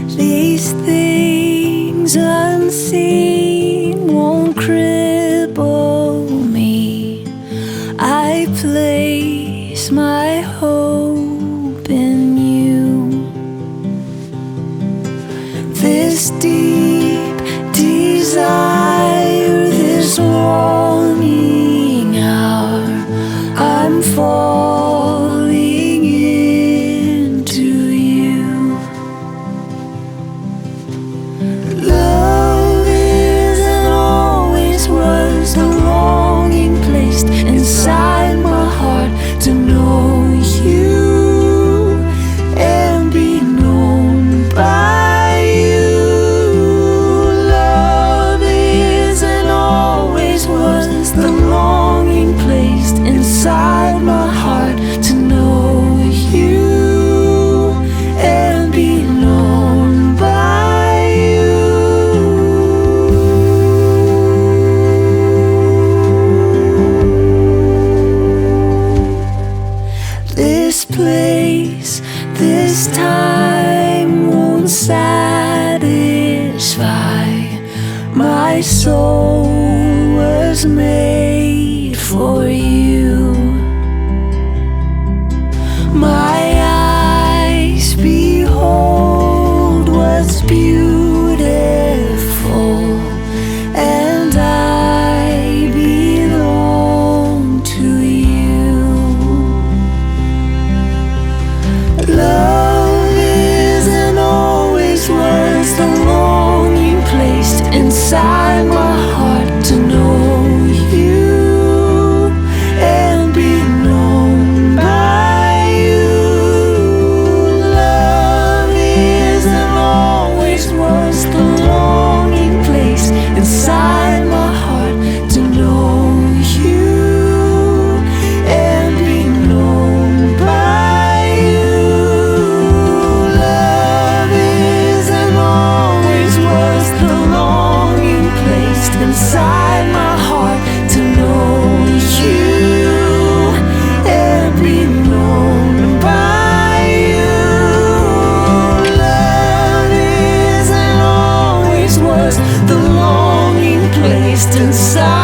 These things unseen won't cripple me. I place my hope in you. This deep desire, this longing hour, I'm falling into you. Love isn't always was the longing placed inside my heart to know you and be known by you. Love isn't always was the longing placed inside my heart to know you and be known by you. This place, this time won't satisfy. My soul was made for you. My eyes behold what's beautiful, and I belong to you. Love isn't always was the longing placed inside my heart to know you and be known by you. Love isn't always was the longing placed inside my heart to know you and be known by you. Love isn't always was the longing placed inside my heart to know you and be known by you. Love isn't always was the longing placed inside